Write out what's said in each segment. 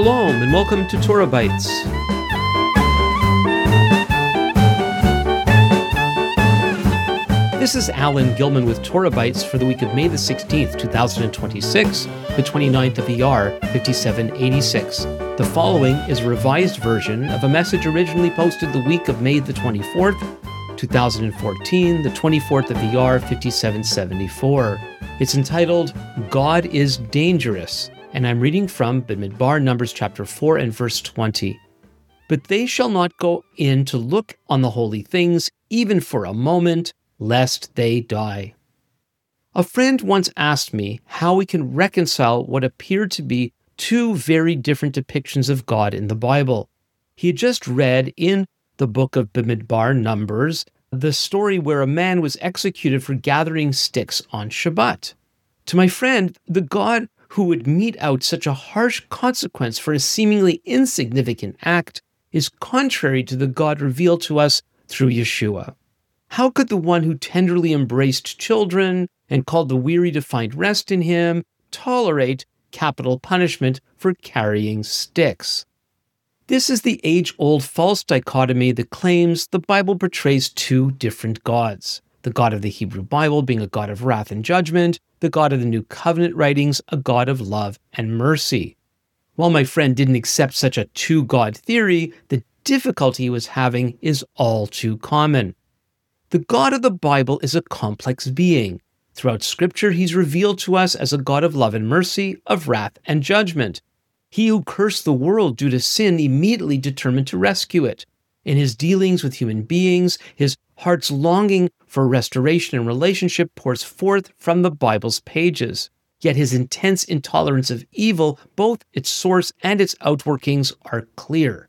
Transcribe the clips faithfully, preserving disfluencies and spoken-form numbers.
Shalom and welcome to Torah Bites. This is Alan Gilman with Torah Bites for the week of May the sixteenth, two thousand twenty-six, the twenty-ninth of Iyar, fifty-seven eighty-six. The following is a revised version of a message originally posted the week of May the twenty-fourth, two thousand fourteen, the twenty-fourth of Iyar, fifty-seven seventy-four. It's entitled, God is Dangerous, and I'm reading from Bamidbar, Numbers chapter four and verse twenty. But they shall not go in to look on the holy things, even for a moment, lest they die. A friend once asked me how we can reconcile what appeared to be two very different depictions of God in the Bible. He had just read in the book of Bamidbar, Numbers, the story where a man was executed for gathering sticks on Shabbat. To my friend, the God who would mete out such a harsh consequence for a seemingly insignificant act is contrary to the God revealed to us through Yeshua. How could the one who tenderly embraced children and called the weary to find rest in him tolerate capital punishment for carrying sticks? This is the age-old false dichotomy that claims the Bible portrays two different gods. The God of the Hebrew Bible being a God of wrath and judgment, the God of the New Covenant writings, a God of love and mercy. While my friend didn't accept such a two-God theory, the difficulty he was having is all too common. The God of the Bible is a complex being. Throughout Scripture, he's revealed to us as a God of love and mercy, of wrath and judgment. He who cursed the world due to sin immediately determined to rescue it. In his dealings with human beings, his heart's longing for restoration and relationship pours forth from the Bible's pages. Yet his intense intolerance of evil, both its source and its outworkings, are clear.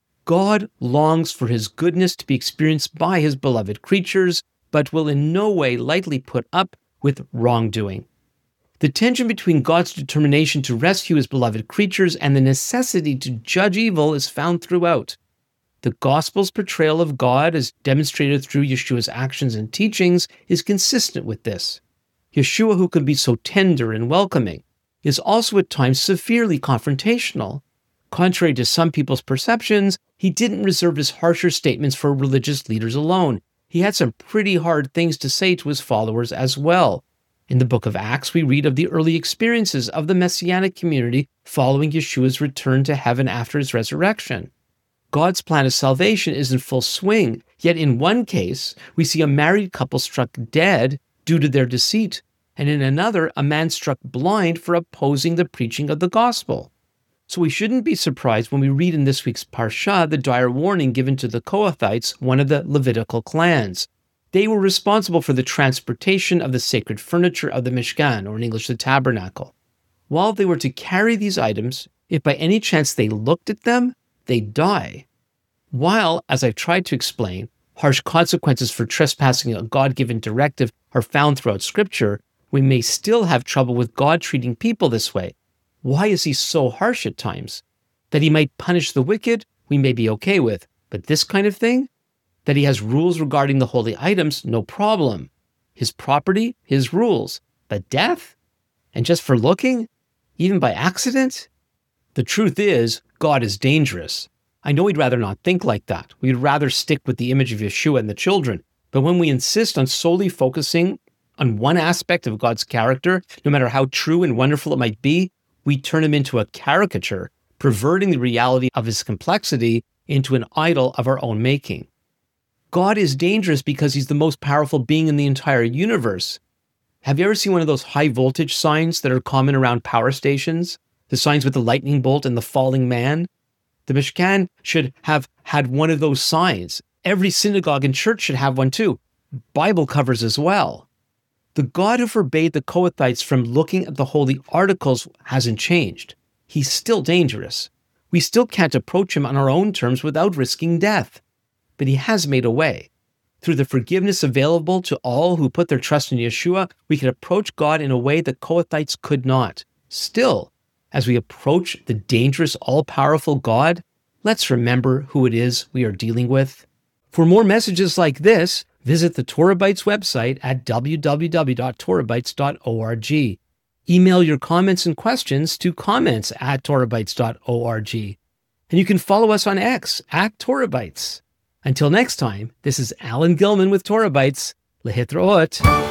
God longs for his goodness to be experienced by his beloved creatures, but will in no way lightly put up with wrongdoing. The tension between God's determination to rescue his beloved creatures and the necessity to judge evil is found throughout. The Gospel's portrayal of God, as demonstrated through Yeshua's actions and teachings, is consistent with this. Yeshua, who can be so tender and welcoming, is also at times severely confrontational. Contrary to some people's perceptions, he didn't reserve his harsher statements for religious leaders alone. He had some pretty hard things to say to his followers as well. In the book of Acts, we read of the early experiences of the Messianic community following Yeshua's return to heaven after his resurrection. God's plan of salvation is in full swing, yet in one case, we see a married couple struck dead due to their deceit, and in another, a man struck blind for opposing the preaching of the gospel. So we shouldn't be surprised when we read in this week's Parsha the dire warning given to the Kohathites, one of the Levitical clans. They were responsible for the transportation of the sacred furniture of the Mishkan, or in English, the tabernacle. While they were to carry these items, if by any chance they looked at them, they'd die. While, as I've tried to explain, harsh consequences for trespassing a God-given directive are found throughout Scripture, we may still have trouble with God treating people this way. Why is he so harsh at times? That he might punish the wicked, we may be okay with, but this kind of thing? That he has rules regarding the holy items, no problem. His property, his rules. But death? And just for looking? Even by accident? The truth is, God is dangerous. I know we'd rather not think like that. We'd rather stick with the image of Yeshua and the children. But when we insist on solely focusing on one aspect of God's character, no matter how true and wonderful it might be, we turn him into a caricature, perverting the reality of his complexity into an idol of our own making. God is dangerous because he's the most powerful being in the entire universe. Have you ever seen one of those high voltage signs that are common around power stations? The signs with the lightning bolt and the falling man? The Mishkan should have had one of those signs. Every synagogue and church should have one too. Bible covers as well. The God who forbade the Kohathites from looking at the holy articles hasn't changed. He's still dangerous. We still can't approach him on our own terms without risking death. But he has made a way. Through the forgiveness available to all who put their trust in Yeshua, we can approach God in a way that Kohathites could not. Still, as we approach the dangerous, all-powerful God, let's remember who it is we are dealing with. For more messages like this, visit the Torah Bites website at w w w dot torah bites dot org. Email your comments and questions to comments at torabytes dot org. And you can follow us on X at Torabytes. Until next time, this is Alan Gilman with Torabytes. Lehitraot.